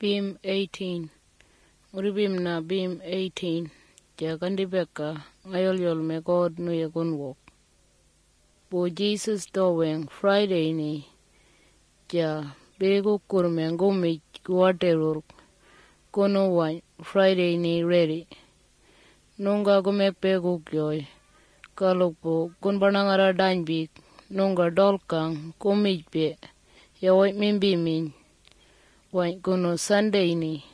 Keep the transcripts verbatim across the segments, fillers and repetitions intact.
Bim eighteen. Uribim na bim eighteen. Ja kandi beka ngayol yol me God no ye gunwok. Bo Jesus doweng Friday ni. Ja bego kurme ngumi kuaterur. Kono wany Friday ni ready. Nunga gumek pego kyoy. Kalok po kun banangara danbik. Nunga dolkang kumij pe. Yawoy mimbi min. Wany kuno Sunday ni.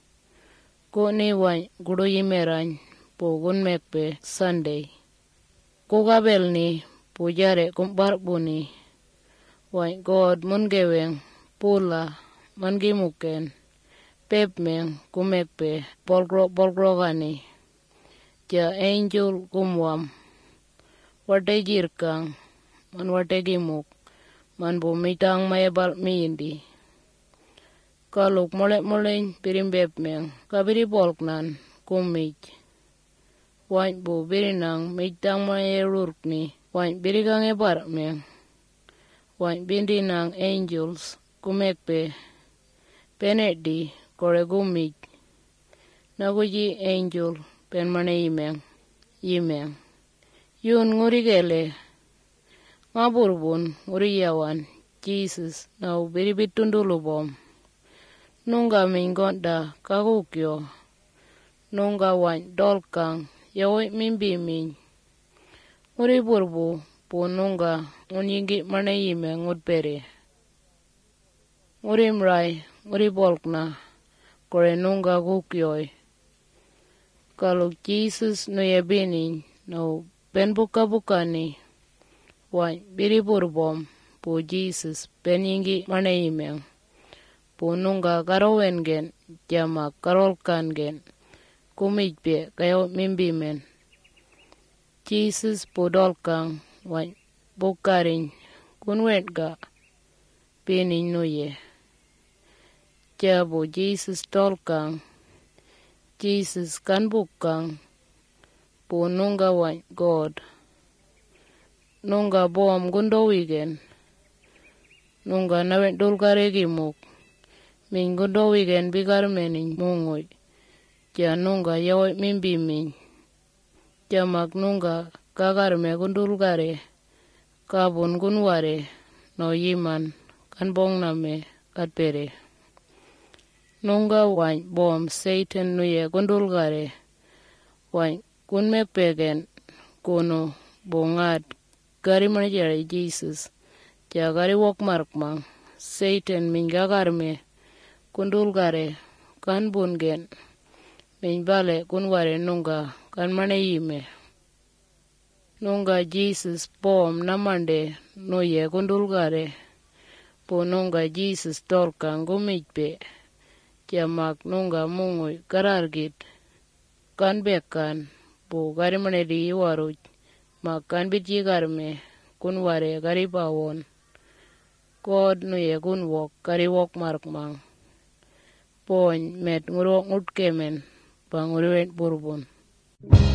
Kuni wany gudo yimerany po gun mekpe Sunday. Kugabel ni po jare kumbarbo ni. Wany God mungeweng pula mangi muken. Pep meng kumekpe bolgro bolgro gani. Ja angel kumwam. Wate jirkang man wate gimuk. Man bo mitang mayabal miindi. Kaluk mole mole pirimbep meng kabiri bolknan kumij. Wany bo birinang mitang mayerurk ni. Wany birikang ebar meng. Wany bindi nang angels kumekpe penedi kore kumij. Naguji angel pen mane yimeng. Yimeng. Yun nguri gele. Ngaburbun nguri yawan Jesus na biribitundulu bom. Nunga mingonda kagukyo. Nunga wany dolkang yawoy mimbi min. Nguri burbu po nunga unyingi mane yimeng ngutpere. Nguri mray nguri bolkna kore nunga gukyoy. Kalau Jesus no yabini no pen buka buka ni. Wany biribur bom po Jesus penyingi mane yimeng. Po nunga karawen gen jama karolkan gen. Kumij pe kayo mimbi men. Jesus po dolkang wany bukarin kunwet ga penin nuye. Jabo Jesus dolkang. Jesus kan bukang. Po nunga wany God. Nunga bom gundo wigen. Nunga nawet dulkare gimuk. Min gundo wigen bigar menin mungoy. Ja nunga yawoy mimbi min. Jamak nunga kagar me gundulkare. Kabun gunware no yiman kan bong na me katpere. Nunga wany bom Satan nuye gundulkare. Wany kun mekpegen kuno bongad gari manjare Jesus. Ja gari wok markmang. Satan min gagar me gundulkare kan bungen. Min bale kunware nunga kan mane yime. Nunga Jesus bom namande nuye gundulkare. Po nunga Jesus dolkang gumijpe. Jamak nunga mungoy karargit. Kan bekan po gari mane di waruj. Makan bitji garme kunware gari bawon. God nuye gunwok gari wok markmang. Pony met ngurok ngutkemen bang uriwet burbun.